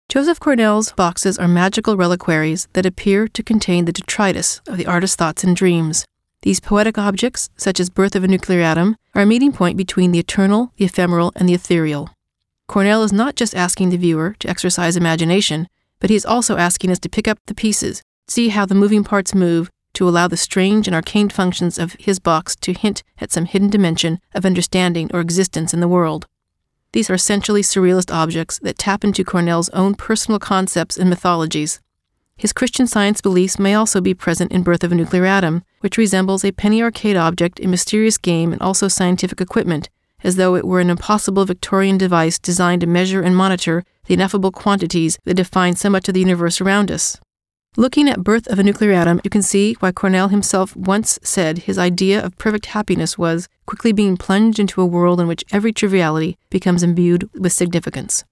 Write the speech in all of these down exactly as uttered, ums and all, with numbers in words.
Joseph Cornell's boxes are magical reliquaries that appear to contain the detritus of the artist's thoughts and dreams. These poetic objects, such as Birth of a Nuclear Atom, are a meeting point between the eternal, the ephemeral, and the ethereal. Cornell is not just asking the viewer to exercise imagination, but he is also asking us to pick up the pieces, see how the moving parts move, to allow the strange and arcane functions of his box to hint at some hidden dimension of understanding or existence in the world. These are essentially surrealist objects that tap into Cornell's own personal concepts and mythologies. His Christian Science beliefs may also be present in Birth of a Nuclear Atom, which resembles a penny arcade object, a mysterious game, and also scientific equipment, as though it were an impossible Victorian device designed to measure and monitor the ineffable quantities that define so much of the universe around us. Looking at Birth of a Nuclear Atom, you can see why Cornell himself once said his idea of perfect happiness was quickly being plunged into a world in which every triviality becomes imbued with significance.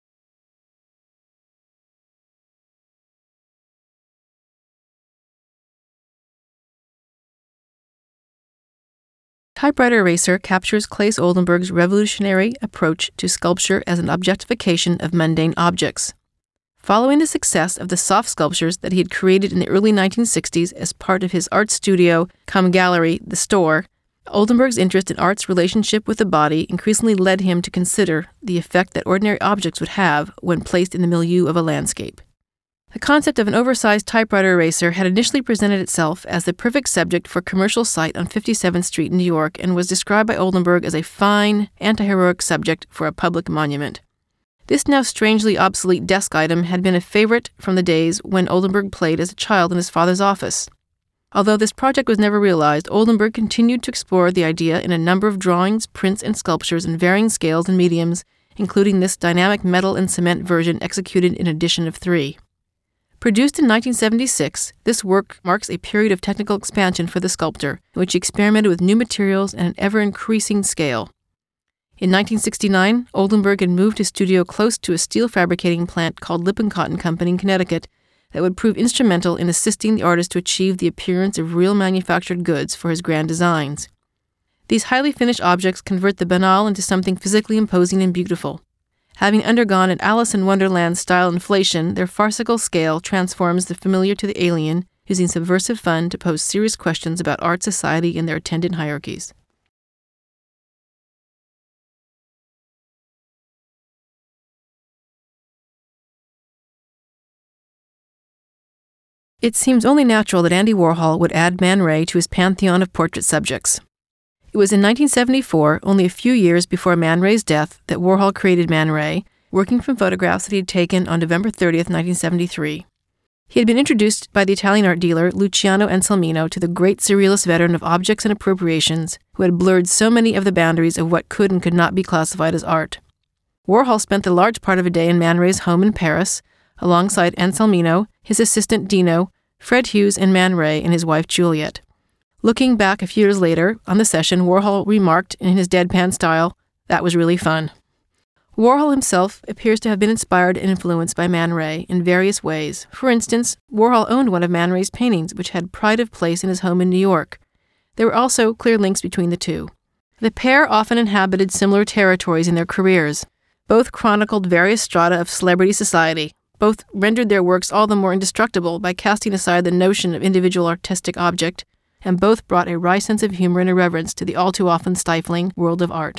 Typewriter Eraser captures Claes Oldenburg's revolutionary approach to sculpture as an objectification of mundane objects. Following the success of the soft sculptures that he had created in the early nineteen sixties as part of his art studio cum gallery, The Store, Oldenburg's interest in art's relationship with the body increasingly led him to consider the effect that ordinary objects would have when placed in the milieu of a landscape. The concept of an oversized typewriter eraser had initially presented itself as the perfect subject for a commercial site on fifty-seventh Street in New York and was described by Oldenburg as a fine, anti-heroic subject for a public monument. This now strangely obsolete desk item had been a favorite from the days when Oldenburg played as a child in his father's office. Although this project was never realized, Oldenburg continued to explore the idea in a number of drawings, prints, and sculptures in varying scales and mediums, including this dynamic metal and cement version executed in edition of three. Produced in nineteen seventy-six, this work marks a period of technical expansion for the sculptor, in which he experimented with new materials and an ever-increasing scale. In nineteen sixty-nine, Oldenburg had moved his studio close to a steel fabricating plant called Lippincott and Company in Connecticut that would prove instrumental in assisting the artist to achieve the appearance of real manufactured goods for his grand designs. These highly finished objects convert the banal into something physically imposing and beautiful. Having undergone an Alice in Wonderland-style inflation, their farcical scale transforms the familiar to the alien, using subversive fun to pose serious questions about art, society, and their attendant hierarchies. It seems only natural that Andy Warhol would add Man Ray to his pantheon of portrait subjects. It was in nineteen seventy-four, only a few years before Man Ray's death, that Warhol created Man Ray, working from photographs that he had taken on November thirtieth, nineteen seventy-three. He had been introduced by the Italian art dealer Luciano Anselmino to the great surrealist veteran of objects and appropriations, who had blurred so many of the boundaries of what could and could not be classified as art. Warhol spent the large part of a day in Man Ray's home in Paris, alongside Anselmino, his assistant Dino, Fred Hughes, and Man Ray and his wife Juliet. Looking back a few years later, on the session, Warhol remarked in his deadpan style, "That was really fun." Warhol himself appears to have been inspired and influenced by Man Ray in various ways. For instance, Warhol owned one of Man Ray's paintings, which had pride of place in his home in New York. There were also clear links between the two. The pair often inhabited similar territories in their careers. Both chronicled various strata of celebrity society. Both rendered their works all the more indestructible by casting aside the notion of individual artistic object, and both brought a wry sense of humor and irreverence to the all-too-often stifling world of art.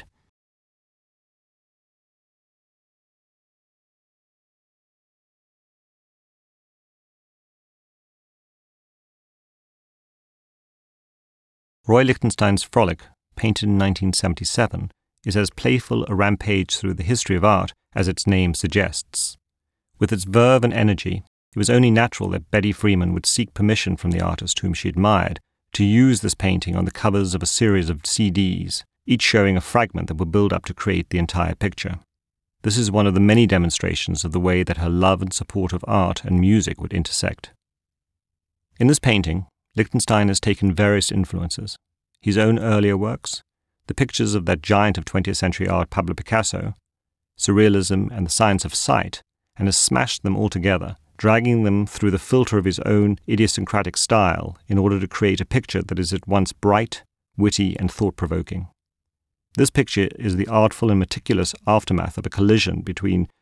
Roy Lichtenstein's Frolic, painted in nineteen seventy-seven, is as playful a rampage through the history of art as its name suggests. With its verve and energy, it was only natural that Betty Freeman would seek permission from the artist whom she admired to use this painting on the covers of a series of C Ds, each showing a fragment that would build up to create the entire picture. This is one of the many demonstrations of the way that her love and support of art and music would intersect. In this painting, Lichtenstein has taken various influences: his own earlier works, the pictures of that giant of twentieth century art Pablo Picasso, surrealism and the science of sight, and has smashed them all together, dragging them through the filter of his own idiosyncratic style in order to create a picture that is at once bright, witty, and thought-provoking. This picture is the artful and meticulous aftermath of a collision between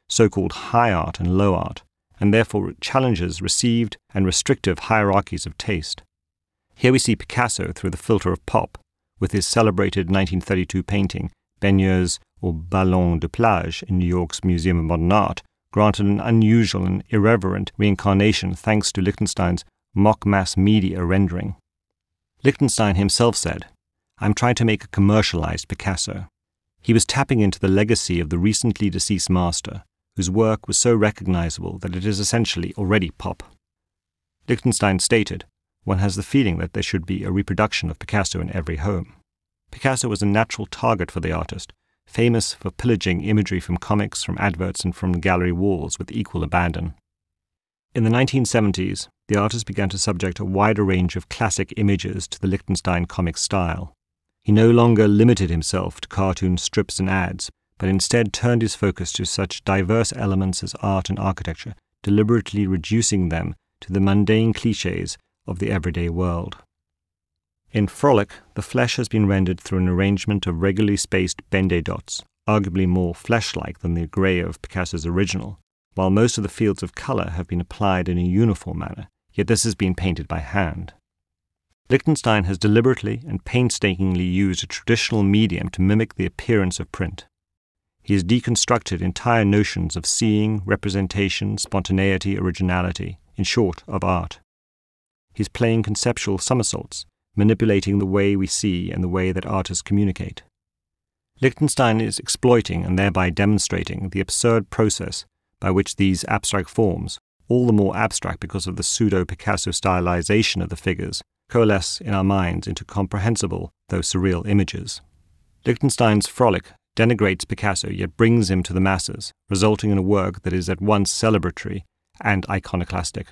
so-called high art and low art, and therefore challenges received and restrictive hierarchies of taste. Here we see Picasso through the filter of pop, with his celebrated nineteen thirty-two painting, Baigneuse au Ballon de Plage in New York's Museum of Modern Art, granted an unusual and irreverent reincarnation thanks to Lichtenstein's mock mass media rendering. Lichtenstein himself said, "I'm trying to make a commercialized Picasso." He was tapping into the legacy of the recently deceased master, whose work was so recognizable that it is essentially already pop. Lichtenstein stated, "One has the feeling that there should be a reproduction of Picasso in every home." Picasso was a natural target for the artist, famous for pillaging imagery from comics, from adverts, and from gallery walls with equal abandon. In the nineteen seventies, the artist began to subject a wider range of classic images to the Lichtenstein comic style. He no longer limited himself to cartoon strips and ads, but instead turned his focus to such diverse elements as art and architecture, deliberately reducing them to the mundane clichés of the everyday world. In Frolic, the flesh has been rendered through an arrangement of regularly spaced Bende dots, arguably more flesh-like than the grey of Picasso's original, while most of the fields of colour have been applied in a uniform manner, yet this has been painted by hand. Lichtenstein has deliberately and painstakingly used a traditional medium to mimic the appearance of print. He has deconstructed entire notions of seeing, representation, spontaneity, originality, in short, of art. He is playing conceptual somersaults, manipulating the way we see and the way that artists communicate. Lichtenstein is exploiting and thereby demonstrating the absurd process by which these abstract forms, all the more abstract because of the pseudo-Picasso stylization of the figures, coalesce in our minds into comprehensible, though surreal, images. Lichtenstein's Frolic denigrates Picasso yet brings him to the masses, resulting in a work that is at once celebratory and iconoclastic.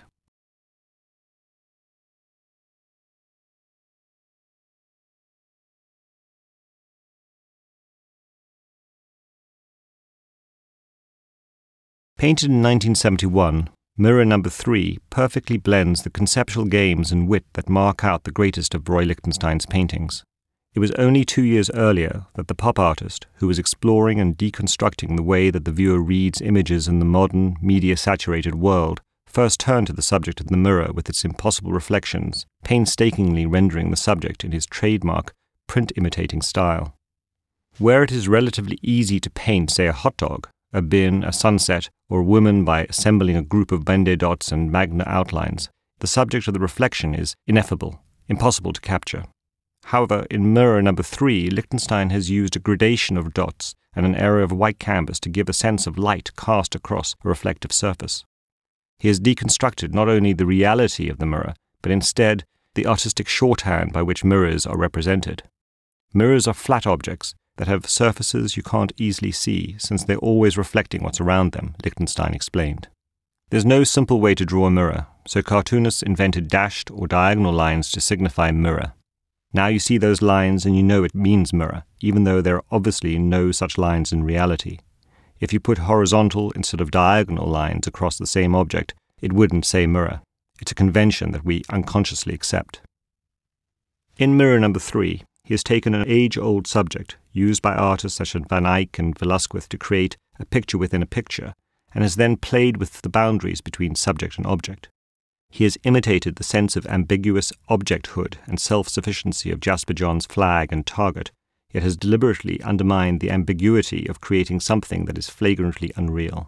Painted in nineteen seventy-one, Mirror Number Three perfectly blends the conceptual games and wit that mark out the greatest of Roy Lichtenstein's paintings. It was only two years earlier that the pop artist, who was exploring and deconstructing the way that the viewer reads images in the modern, media-saturated world, first turned to the subject of the mirror with its impossible reflections, painstakingly rendering the subject in his trademark, print-imitating style. Where it is relatively easy to paint, say, a hot dog, a bin, a sunset, or a woman by assembling a group of Bende dots and magna outlines, the subject of the reflection is ineffable, impossible to capture. However, in Mirror Number Three, Lichtenstein has used a gradation of dots and an area of white canvas to give a sense of light cast across a reflective surface. He has deconstructed not only the reality of the mirror, but instead the artistic shorthand by which mirrors are represented. Mirrors are flat objects that have surfaces you can't easily see, since they're always reflecting what's around them, Lichtenstein explained. There's no simple way to draw a mirror, so cartoonists invented dashed or diagonal lines to signify mirror. Now you see those lines and you know it means mirror, even though there are obviously no such lines in reality. If you put horizontal instead of diagonal lines across the same object, it wouldn't say mirror. It's a convention that we unconsciously accept. In Mirror Number Three, he has taken an age-old subject, used by artists such as Van Eyck and Velasquez to create a picture within a picture, and has then played with the boundaries between subject and object. He has imitated the sense of ambiguous objecthood and self-sufficiency of Jasper Johns' flag and target, yet has deliberately undermined the ambiguity of creating something that is flagrantly unreal.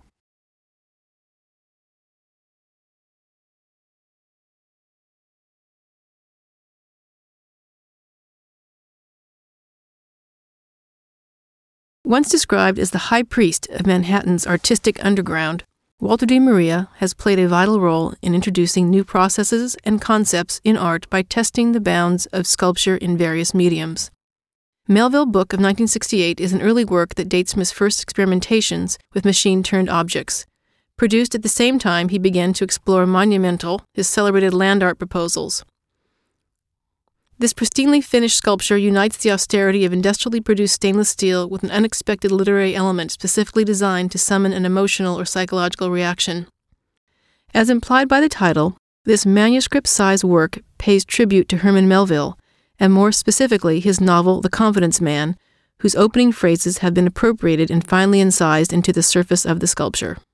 Once described as the high priest of Manhattan's artistic underground, Walter de Maria has played a vital role in introducing new processes and concepts in art by testing the bounds of sculpture in various mediums. Melville Book of nineteen sixty-eight is an early work that dates from his first experimentations with machine-turned objects. Produced at the same time he began to explore Monumental, his celebrated land art proposals. This pristinely finished sculpture unites the austerity of industrially produced stainless steel with an unexpected literary element specifically designed to summon an emotional or psychological reaction. As implied by the title, this manuscript-size work pays tribute to Herman Melville, and more specifically his novel The Confidence Man, whose opening phrases have been appropriated and finely incised into the surface of the sculpture.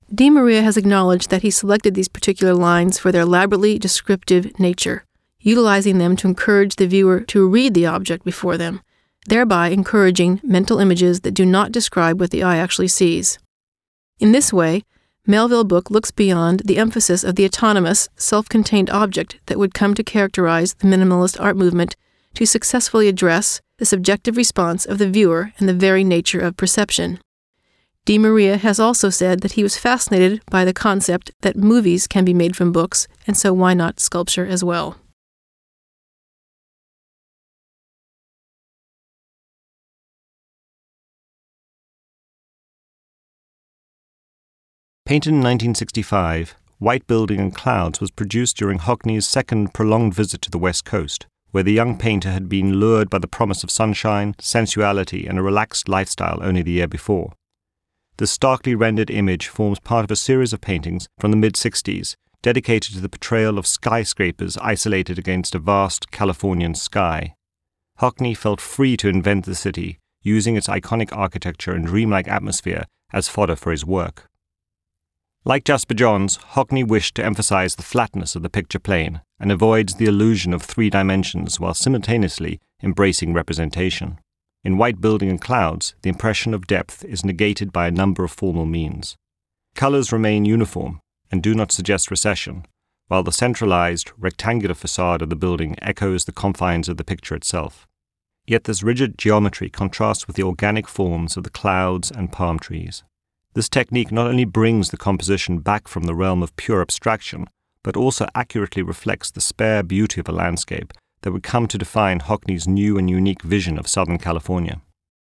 De Maria has acknowledged that he selected these particular lines for their elaborately descriptive nature, utilizing them to encourage the viewer to read the object before them, thereby encouraging mental images that do not describe what the eye actually sees. In this way, Melville Book looks beyond the emphasis of the autonomous, self-contained object that would come to characterize the minimalist art movement to successfully address the subjective response of the viewer and the very nature of perception. De Maria has also said that he was fascinated by the concept that movies can be made from books, and so why not sculpture as well? Painted in nineteen sixty-five, White Building and Clouds was produced during Hockney's second prolonged visit to the West Coast, where the young painter had been lured by the promise of sunshine, sensuality, and a relaxed lifestyle only the year before. The starkly rendered image forms part of a series of paintings from the mid-sixties, dedicated to the portrayal of skyscrapers isolated against a vast Californian sky. Hockney felt free to invent the city, using its iconic architecture and dreamlike atmosphere as fodder for his work. Like Jasper Johns, Hockney wished to emphasize the flatness of the picture plane and avoids the illusion of three dimensions while simultaneously embracing representation. In White Building and Clouds, the impression of depth is negated by a number of formal means. Colors remain uniform and do not suggest recession, while the centralized, rectangular facade of the building echoes the confines of the picture itself. Yet this rigid geometry contrasts with the organic forms of the clouds and palm trees. This technique not only brings the composition back from the realm of pure abstraction, but also accurately reflects the spare beauty of a landscape that would come to define Hockney's new and unique vision of Southern California.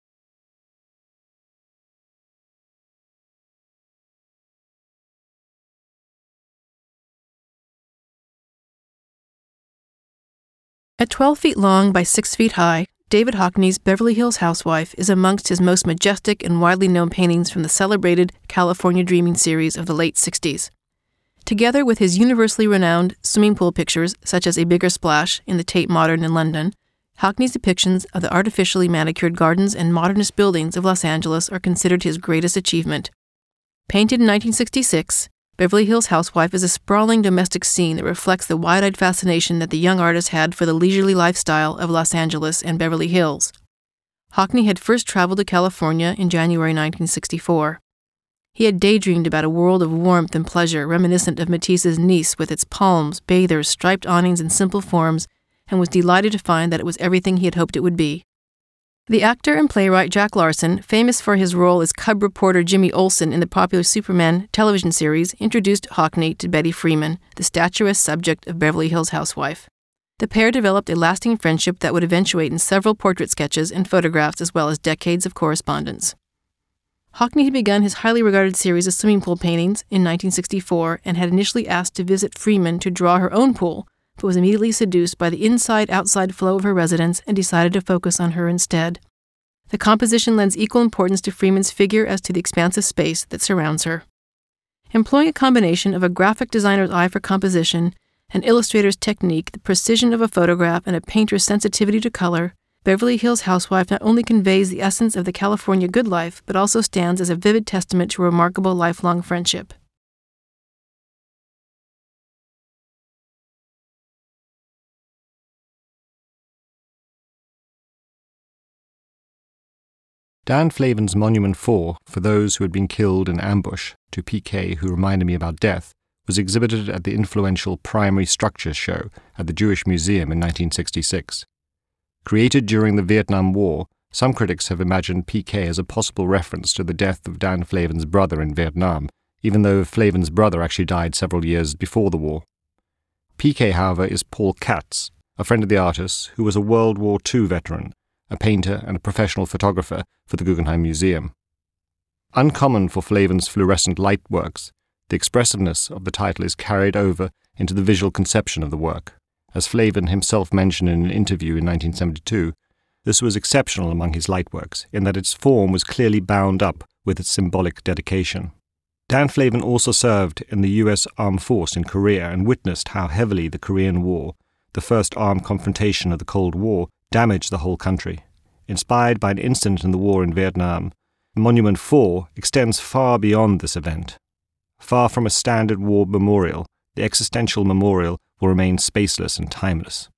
At twelve feet long by six feet high, David Hockney's Beverly Hills Housewife is amongst his most majestic and widely known paintings from the celebrated California Dreaming series of the late sixties. Together with his universally renowned swimming pool pictures, such as A Bigger Splash in the Tate Modern in London, Hockney's depictions of the artificially manicured gardens and modernist buildings of Los Angeles are considered his greatest achievement. Painted in nineteen sixty-six, Beverly Hills Housewife is a sprawling domestic scene that reflects the wide-eyed fascination that the young artist had for the leisurely lifestyle of Los Angeles and Beverly Hills. Hockney had first traveled to California in January nineteen sixty-four. He had daydreamed about a world of warmth and pleasure reminiscent of Matisse's Nice with its palms, bathers, striped awnings, and simple forms, and was delighted to find that it was everything he had hoped it would be. The actor and playwright Jack Larson, famous for his role as cub reporter Jimmy Olsen in the popular Superman television series, introduced Hockney to Betty Freeman, the statuesque subject of Beverly Hills Housewife. The pair developed a lasting friendship that would eventuate in several portrait sketches and photographs as well as decades of correspondence. Hockney had begun his highly regarded series of swimming pool paintings in nineteen sixty-four and had initially asked to visit Freeman to draw her own pool, but was immediately seduced by the inside-outside flow of her residence and decided to focus on her instead. The composition lends equal importance to Freeman's figure as to the expansive space that surrounds her. Employing a combination of a graphic designer's eye for composition, an illustrator's technique, the precision of a photograph, and a painter's sensitivity to color, Beverly Hills Housewife not only conveys the essence of the California good life, but also stands as a vivid testament to a remarkable lifelong friendship. Dan Flavin's Monument four, For Those Who Had Been Killed in Ambush, to P K Who Reminded Me About Death, was exhibited at the influential Primary Structures Show at the Jewish Museum in nineteen sixty-six. Created during the Vietnam War, some critics have imagined P K as a possible reference to the death of Dan Flavin's brother in Vietnam, even though Flavin's brother actually died several years before the war. P K, however, is Paul Katz, a friend of the artist who was a World War Two veteran, a painter and a professional photographer for the Guggenheim Museum. Uncommon for Flavin's fluorescent light works, the expressiveness of the title is carried over into the visual conception of the work. As Flavin himself mentioned in an interview in nineteen seventy-two, this was exceptional among his light works in that its form was clearly bound up with its symbolic dedication. Dan Flavin also served in the U S Armed Force in Korea and witnessed how heavily the Korean War, the first armed confrontation of the Cold War, damaged the whole country. Inspired by an incident in the war in Vietnam, Monument four extends far beyond this event. far from a standard war memorial, the existential memorial will remain spaceless and timeless.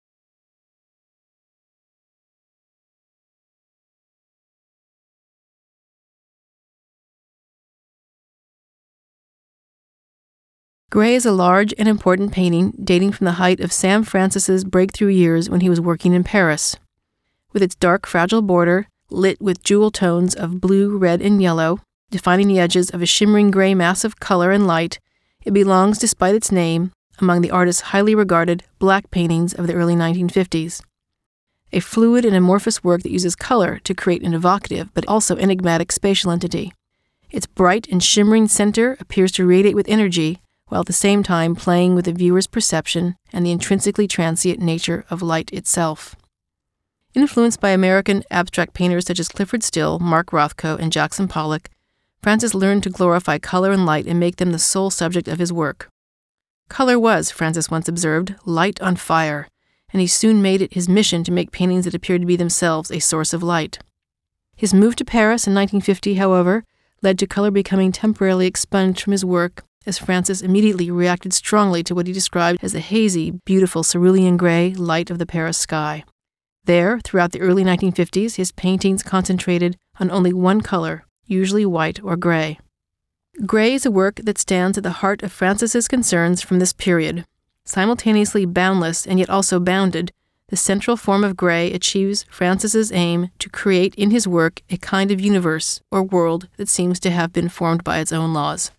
Gray is a large and important painting dating from the height of Sam Francis's breakthrough years when he was working in Paris. With its dark, fragile border, lit with jewel tones of blue, red, and yellow, defining the edges of a shimmering gray mass of color and light, it belongs, despite its name, among the artist's highly regarded black paintings of the early nineteen fifties. A fluid and amorphous work that uses color to create an evocative but also enigmatic spatial entity. Its bright and shimmering center appears to radiate with energy, while at the same time playing with the viewer's perception and the intrinsically transient nature of light itself. Influenced by American abstract painters such as Clifford Still, Mark Rothko, and Jackson Pollock, Francis learned to glorify color and light and make them the sole subject of his work. Color was, Francis once observed, light on fire, and he soon made it his mission to make paintings that appeared to be themselves a source of light. His move to Paris in nineteen fifty, however, led to color becoming temporarily expunged from his work, as Francis immediately reacted strongly to what he described as the hazy, beautiful cerulean gray light of the Paris sky. There, throughout the early nineteen fifties, his paintings concentrated on only one color, usually white or gray. Gray is a work that stands at the heart of Francis's concerns from this period. Simultaneously boundless and yet also bounded, the central form of gray achieves Francis's aim to create in his work a kind of universe or world that seems to have been formed by its own laws.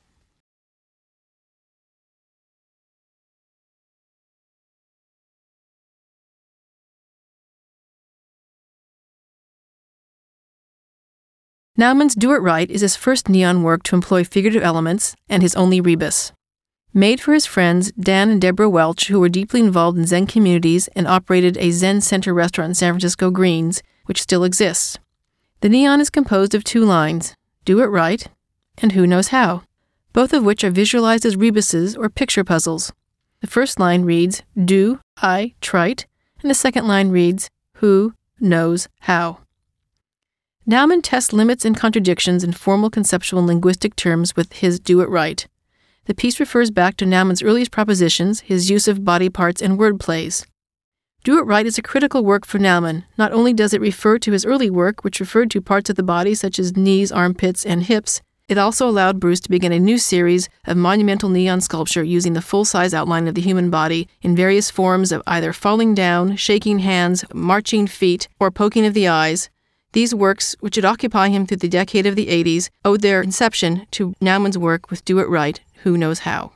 Naumann's Do It Right is his first neon work to employ figurative elements and his only rebus. Made for his friends Dan and Deborah Welch, who were deeply involved in Zen communities and operated a Zen Center restaurant in San Francisco Greens, which still exists. The neon is composed of two lines, Do It Right and Who Knows How, both of which are visualized as rebuses or picture puzzles. The first line reads, Do I Trite, and the second line reads, Who Knows How. Naumann tests limits and contradictions in formal conceptual and linguistic terms with his Do It Right. The piece refers back to Naumann's earliest propositions, his use of body parts and word plays. Do It Right is a critical work for Naumann. Not only does it refer to his early work, which referred to parts of the body such as knees, armpits, and hips, it also allowed Bruce to begin a new series of monumental neon sculpture using the full-size outline of the human body in various forms of either falling down, shaking hands, marching feet, or poking of the eyes. These works, which would occupy him through the decade of the eighties, owed their inception to Naumann's work with Do It Right, Who Knows How.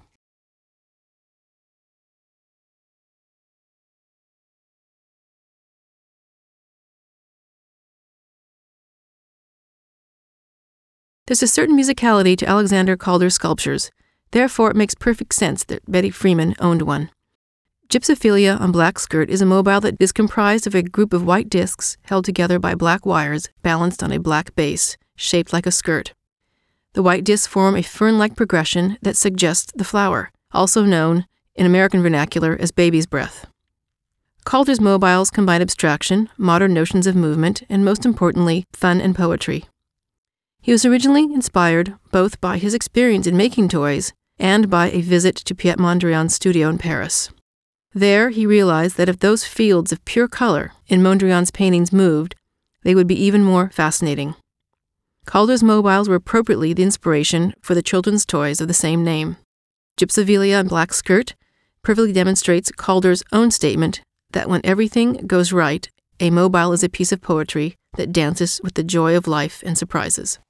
There's a certain musicality to Alexander Calder's sculptures. Therefore, it makes perfect sense that Betty Freeman owned one. Gypsophilia on Black Skirt is a mobile that is comprised of a group of white discs held together by black wires balanced on a black base, shaped like a skirt. The white discs form a fern-like progression that suggests the flower, also known, in American vernacular, as baby's breath. Calder's mobiles combine abstraction, modern notions of movement, and most importantly, fun and poetry. He was originally inspired both by his experience in making toys and by a visit to Piet Mondrian's studio in Paris. There, he realized that if those fields of pure color in Mondrian's paintings moved, they would be even more fascinating. Calder's mobiles were appropriately the inspiration for the children's toys of the same name. Gypsophilia and Black Skirt perfectly demonstrates Calder's own statement that when everything goes right, a mobile is a piece of poetry that dances with the joy of life and surprises.